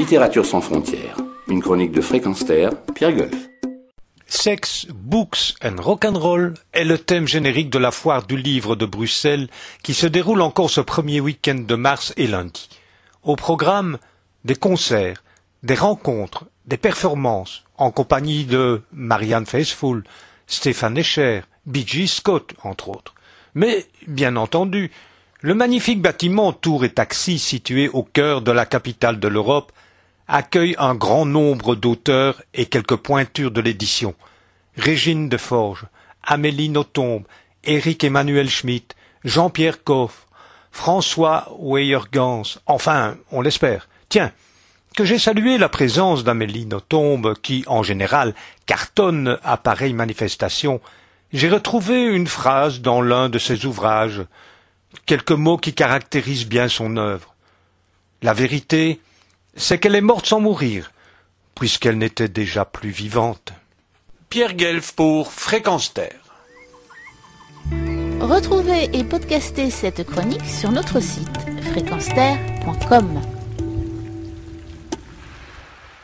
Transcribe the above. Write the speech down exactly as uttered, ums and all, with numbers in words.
Littérature sans frontières, une chronique de Fréquence Terre, Pierre Golf. Sex, Books and Rock'n'Roll est le thème générique de la foire du livre de Bruxelles qui se déroule encore ce premier week-end de mars et lundi. Au programme, des concerts, des rencontres, des performances en compagnie de Marianne Faithfull, Stéphane Escher, B G Scott, entre autres. Mais, bien entendu, le magnifique bâtiment Tour et Taxis situé au cœur de la capitale de l'Europe accueille un grand nombre d'auteurs et quelques pointures de l'édition. Régine Deforge, Amélie Nothomb, Éric Emmanuel Schmitt, Jean-Pierre Coff, François Weyergans, enfin, on l'espère. Tiens, que j'ai salué la présence d'Amélie Nothomb qui, en général, cartonne à pareille manifestation, j'ai retrouvé une phrase dans l'un de ses ouvrages, quelques mots qui caractérisent bien son œuvre. La vérité, c'est qu'elle est morte sans mourir, puisqu'elle n'était déjà plus vivante. Pierre Guelf pour Fréquence Terre. Retrouvez et podcastez cette chronique sur notre site fréquence terre point com.